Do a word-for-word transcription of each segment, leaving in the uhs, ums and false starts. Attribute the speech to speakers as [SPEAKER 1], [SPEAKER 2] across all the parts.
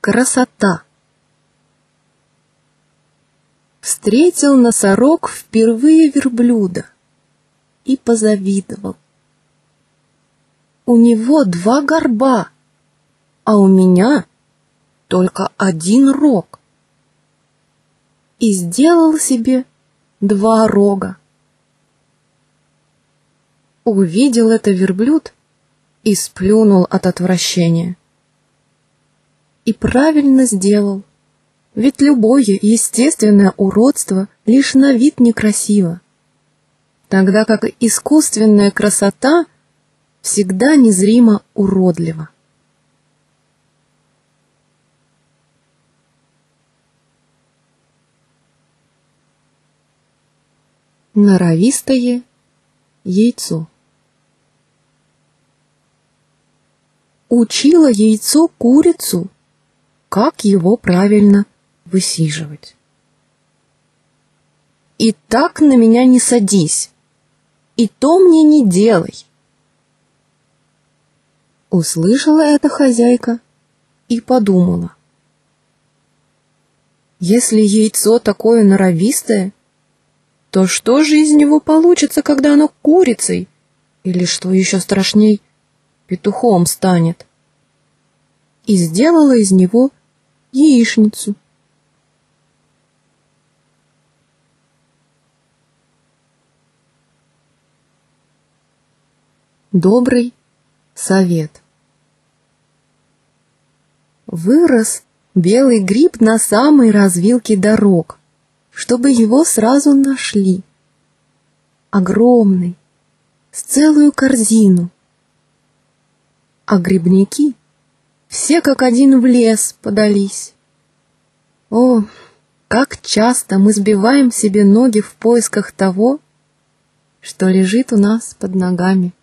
[SPEAKER 1] Красота. Встретил носорог впервые верблюда и позавидовал. У него два горба, а у меня только один рог. И сделал себе два рога. Увидел это верблюд и сплюнул от отвращения. И правильно сделал, ведь любое естественное уродство лишь на вид некрасиво, тогда как искусственная красота всегда незримо уродлива. Норовистое яйцо. Учило яйцо курицу, как его правильно высиживать. «И так на меня не садись, и то мне не делай!» Услышала это хозяйка и подумала: если яйцо такое норовистое, то что же из него получится, когда оно курицей, или, что еще страшней, петухом станет? И сделала из него яичницу. Добрый совет. Вырос белый гриб на самой развилке дорог, чтобы его сразу нашли. Огромный, с целую корзину. А грибники все как один в лес подались. О, как часто мы сбиваем себе ноги в поисках того, что лежит у нас под ногами.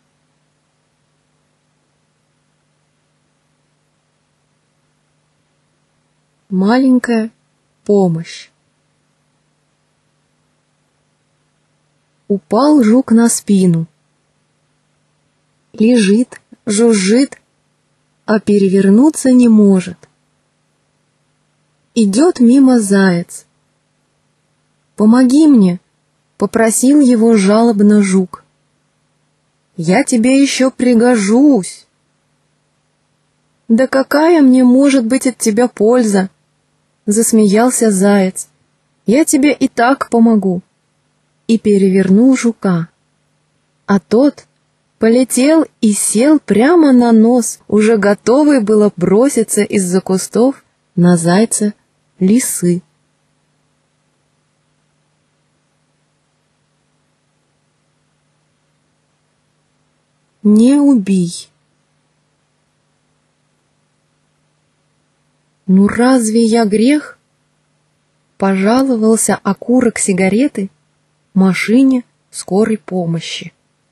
[SPEAKER 1] Маленькая помощь. Упал жук на спину. Лежит, жужжит, а перевернуться не может. Идет мимо заяц. «Помоги мне!» — попросил его жалобно жук. «Я тебе еще пригожусь!» «Да какая мне может быть от тебя польза?» — засмеялся заяц. «Я тебе и так помогу!» И перевернул жука. А тот полетел и сел прямо на нос, уже готовый было броситься из-за кустов на зайца лисы. Не убий. Ну разве я грех? Пожаловался окурок сигареты машине скорой помощи.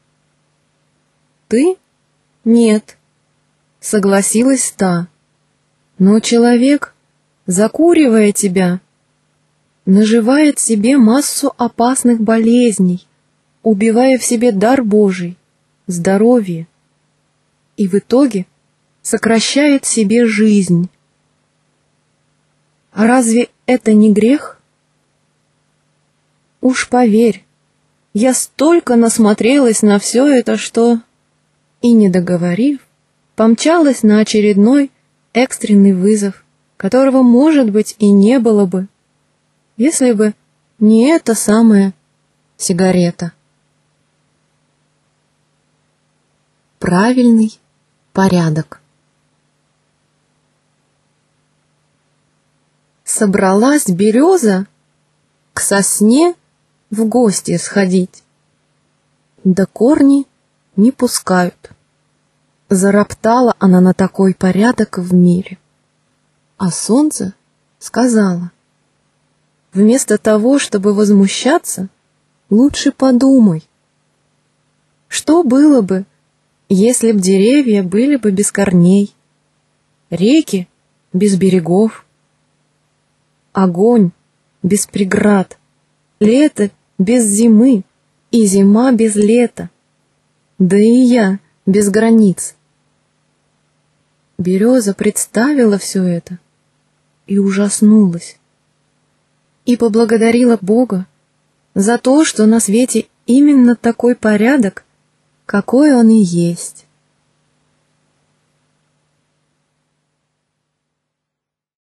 [SPEAKER 1] Ты? Нет, согласилась та. Но человек, закуривая тебя, наживает себе массу опасных болезней, убивая в себе дар Божий, здоровье, и в итоге сокращает себе жизнь. А разве это не грех? Уж поверь, я столько насмотрелась на все это, что... И, не договорив, помчалась на очередной экстренный вызов, которого, может быть, и не было бы, если бы не эта самая сигарета. Правильный порядок. Собралась береза к сосне в гости сходить, да корни не пускают. Зароптала она на такой порядок в мире. А солнце сказала: вместо того, чтобы возмущаться, лучше подумай, что было бы, если б деревья были бы без корней, реки без берегов, огонь без преград, лето без зимы и зима без лета, да и я без границ. Береза представила все это и ужаснулась. И поблагодарила Бога за то, что на свете именно такой порядок, какой он и есть.